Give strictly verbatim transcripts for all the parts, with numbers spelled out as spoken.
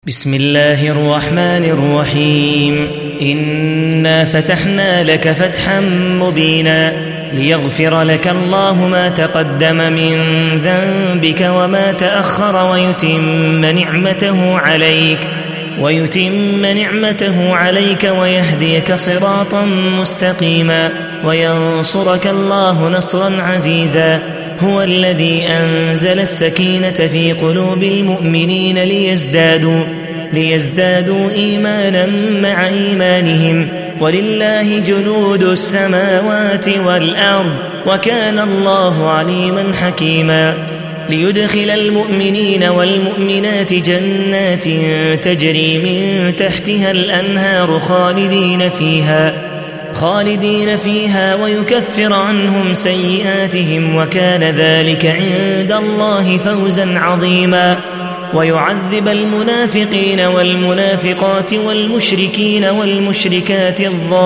بسم الله الرحمن الرحيم إنا فتحنا لك فتحا مبينا ليغفر لك الله ما تقدم من ذنبك وما تأخر ويتم نعمته عليك ويتم نعمته عليك ويهديك صراطا مستقيما وينصرك الله نصرا عزيزا. هو الذي أنزل السكينة في قلوب المؤمنين ليزدادوا ليزدادوا إيمانا مع إيمانهم ولله جنود السماوات والأرض وكان الله عليما حكيما. ليدخل المؤمنين والمؤمنات جنات تجري من تحتها الأنهار خالدين فيها خالدين فيها ويكفر عنهم سيئاتهم وكان ذلك عند الله فوزا عظيما. ويعذب المنافقين والمنافقات والمشركين والمشركات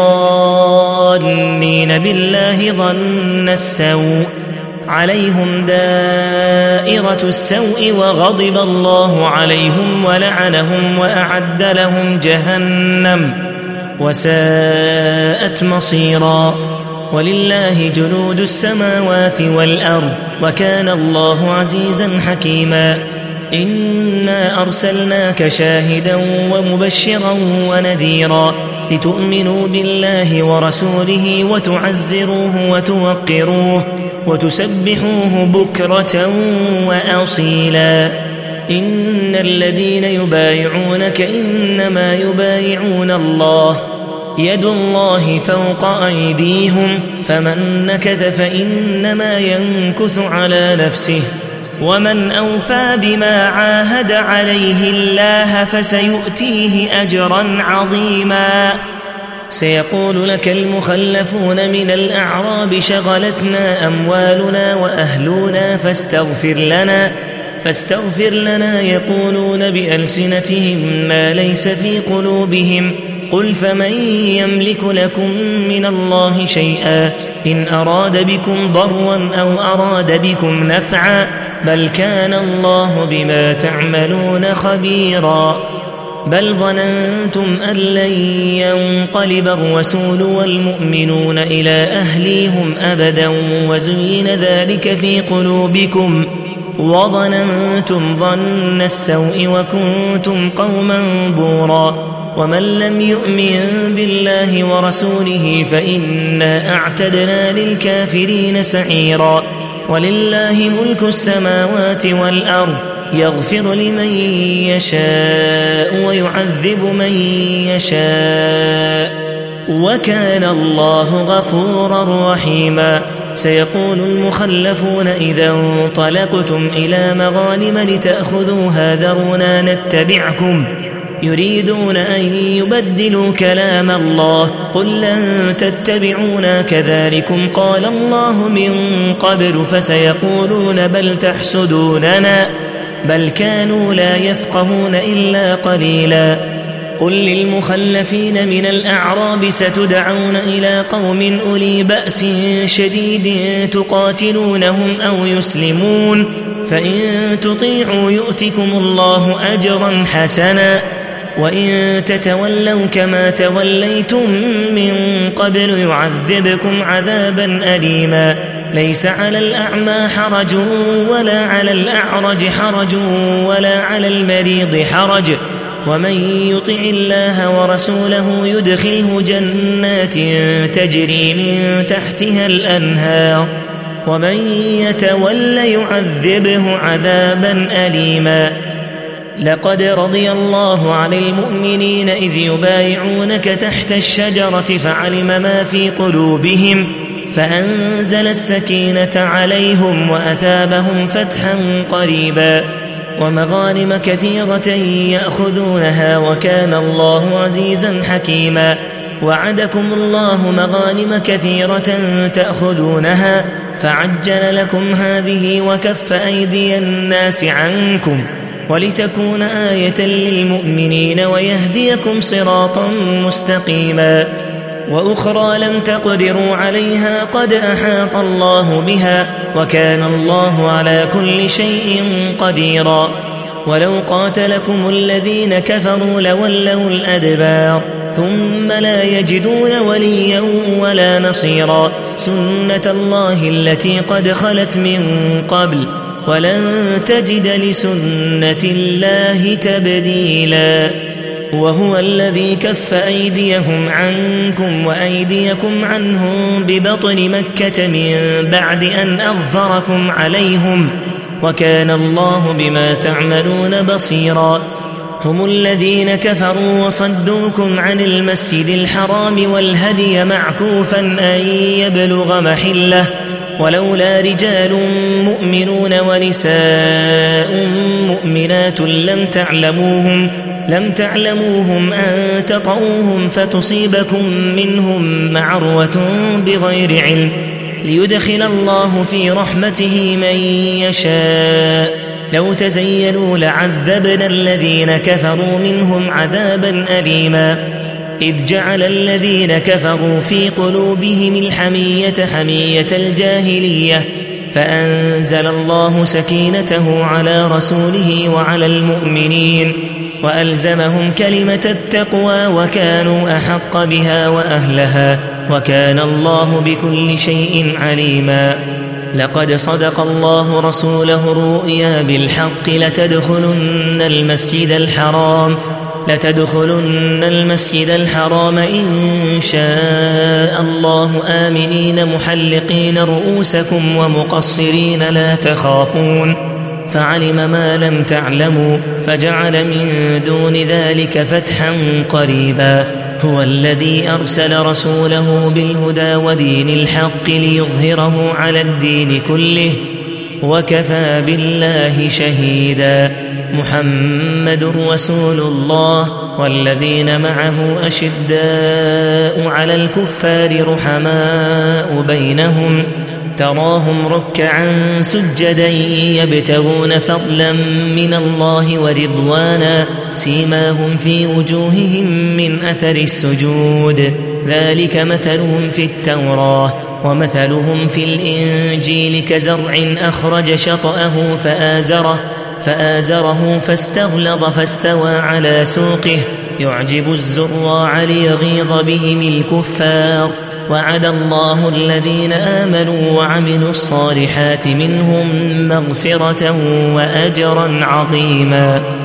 الظانين بالله ظن السوء عليهم دائرة السوء وغضب الله عليهم ولعنهم وأعد لهم جهنم وساءت مصيرا. ولله جنود السماوات والأرض وكان الله عزيزا حكيما. إنا أرسلناك شاهدا ومبشرا ونذيرا لتؤمنوا بالله ورسوله وتعزروه وتوقروه وتسبحوه بكرة وأصيلا. إن الذين يبايعونك إنما يبايعون الله يد الله فوق أيديهم فمن نكث فإنما ينكث على نفسه ومن أوفى بما عاهد عليه الله فسيؤتيه أجرا عظيما. سيقول لك المخلفون من الأعراب شغلتنا أموالنا وأهلنا فاستغفر لنا فاستغفر لنا يقولون بألسنتهم ما ليس في قلوبهم قل فمن يملك لكم من الله شيئا إن أراد بكم ضرا أو أراد بكم نفعا بل كان الله بما تعملون خبيرا. بل ظننتم أن لن ينقلب الرسول والمؤمنون إلى أهليهم أبدا وزين ذلك في قلوبكم وظننتم ظن السوء وكنتم قوما بورا. ومن لم يؤمن بالله ورسوله فإنا أعتدنا للكافرين سعيرا. ولله ملك السماوات والأرض يغفر لمن يشاء ويعذب من يشاء وكان الله غفورا رحيما. سيقول المخلفون إذا انطلقتم إلى مغانم لتأخذوها ذرونا نتبعكم يريدون أن يبدلوا كلام الله قل لن تتبعونا كذلكم قال الله من قبل فسيقولون بل تحسدوننا بل كانوا لا يفقهون إلا قليلا. قل للمخلفين من الأعراب ستدعون إلى قوم أولي بأس شديد تقاتلونهم أو يسلمون فإن تطيعوا يؤتكم الله أجرا حسنا وإن تتولوا كما توليتم من قبل يعذبكم عذابا أليما. ليس على الأعمى حرج ولا على الأعرج حرج ولا على المريض حرج ومن يطع الله ورسوله يدخله جنات تجري من تحتها الأنهار ومن يتول يعذبه عذابا أليما. لقد رضي الله عن المؤمنين إذ يبايعونك تحت الشجرة فعلم ما في قلوبهم فأنزل السكينة عليهم وأثابهم فتحا قريبا ومغانم كثيرة يأخذونها وكان الله عزيزا حكيما. وعدكم الله مغانم كثيرة تأخذونها فعجل لكم هذه وكف أيدي الناس عنكم ولتكون آية للمؤمنين ويهديكم صراطا مستقيما. وأخرى لم تقدروا عليها قد أحاط الله بها وكان الله على كل شيء قديرا. ولو قاتلكم الذين كفروا لولوا الأدبار ثم لا يجدون وليا ولا نصيرا سنة الله التي قد خلت من قبل ولن تجد لسنة الله تبديلا وهو الذي كف أيديهم عنكم وأيديكم عنهم ببطن مكة من بعد أن أظفركم عليهم وكان الله بما تعملون بصيرا هم الذين كفروا وصدوكم عن المسجد الحرام والهدي معكوفا أن يبلغ محله ولولا رجال مؤمنون ونساء مؤمنات لم تعلموهم لم تعلموهم أن تطؤوهم فتصيبكم منهم معرة بغير علم ليدخل الله في رحمته من يشاء لو تزيلوا لعذبنا الذين كفروا منهم عذابا أليما إذ جعل الذين كفروا في قلوبهم الحمية حمية الجاهلية فأنزل الله سكينته على رسوله وعلى المؤمنين وألزمهم كلمة التقوى وكانوا أحق بها وأهلها وكان الله بكل شيء عليما لقد صدق الله رسوله الرؤيا بالحق لتدخلن المسجد الحرام لتدخلن المسجد الحرام إن شاء الله آمنين محلقين رؤوسكم ومقصرين لا تخافون فعلم ما لم تعلموا فجعل من دون ذلك فتحا قريبا هو الذي أرسل رسوله بالهدى ودين الحق ليظهره على الدين كله وكفى بالله شهيدا محمد رسول الله والذين معه أشداء على الكفار رحماء بينهم تراهم ركعا سجدا يبتغون فضلا من الله ورضوانا سيماهم في وجوههم من أثر السجود ذلك مثلهم في التوراة ومثلهم في الإنجيل كزرع أخرج شطأه فآزره فآزره فاستغلظ فاستوى على سوقه يعجب الزراع ليغيظ بهم الكفار وعد الله الذين آمنوا وعملوا الصالحات منهم مغفرة وأجرا عظيما.